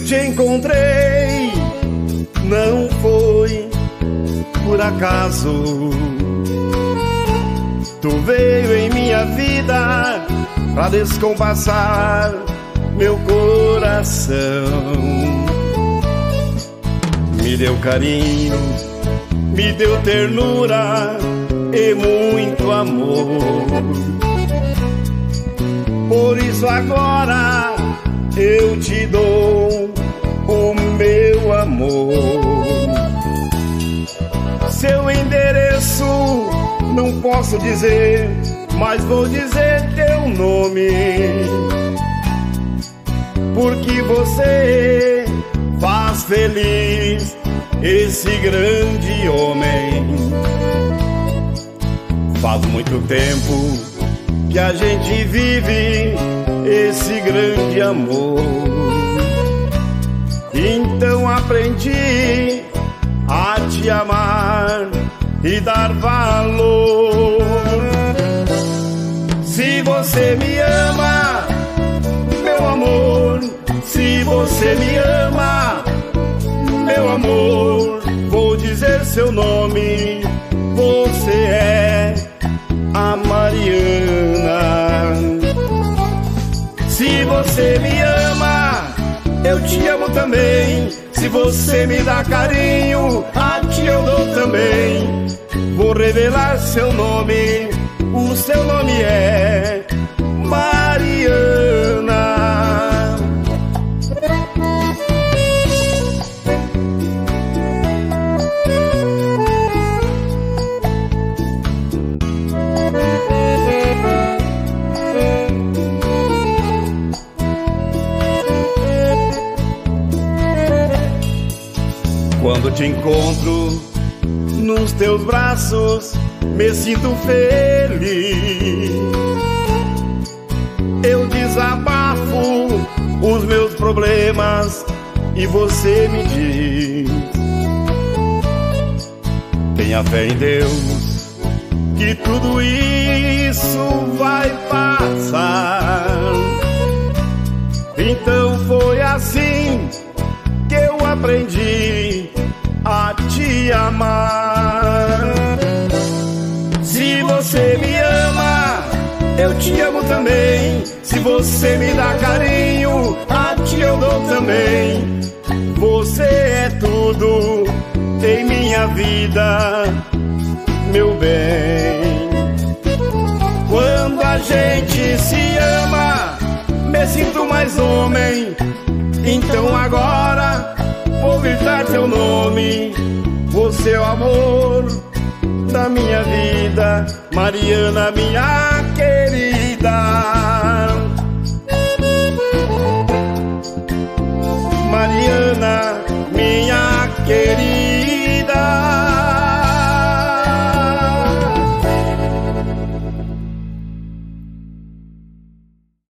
te encontrei, não foi por acaso. Tu veio em minha vida pra descompassar meu coração. Me deu carinho, me deu ternura e muito amor. Por isso agora eu te dou o meu amor. Seu endereço não posso dizer, mas vou dizer teu nome, porque você faz feliz esse grande homem. Faz muito tempo que a gente vive esse grande amor, então aprendi a te amar e dar valor. Se você me ama, meu amor, se você me ama, meu amor, vou dizer seu nome, você é a Mariana. Se você me ama, eu te amo também. Se você me dá carinho, a ti eu dou também. Vou revelar seu nome, o seu nome é Mariana. Quando te encontro nos teus braços, me sinto feliz. Eu desabafo os meus problemas e você me diz: tenha fé em Deus, que tudo isso vai passar. Então foi assim que eu aprendi a te amar. Se você me ama, eu te amo também. Se você me dá carinho, a ti eu dou também. Você é tudo em minha vida, meu bem. Quando a gente se ama, me sinto mais homem. Então agora vou gritar teu nome. Você é o amor da minha vida, Mariana, minha querida. Mariana, minha querida.